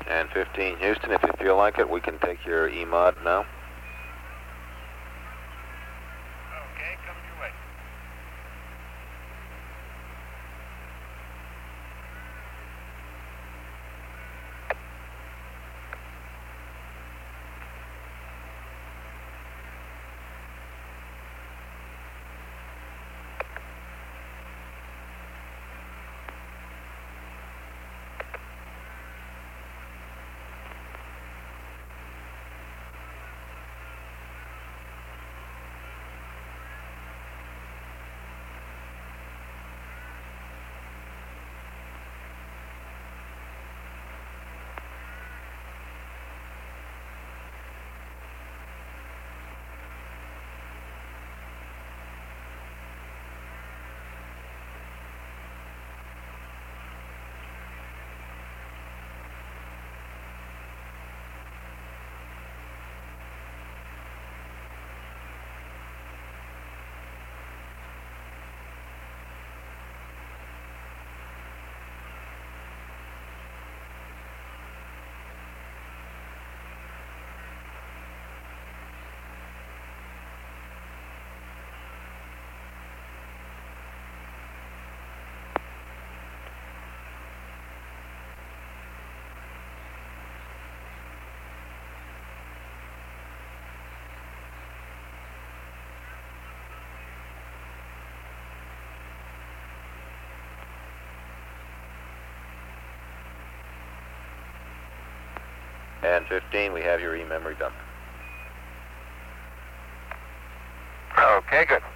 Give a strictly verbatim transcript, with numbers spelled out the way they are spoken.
And fifteen Houston, if you feel like it, we can take your E M O D now. Okay, coming your way. And fifteen, we have your E-memory dump. Okay, good.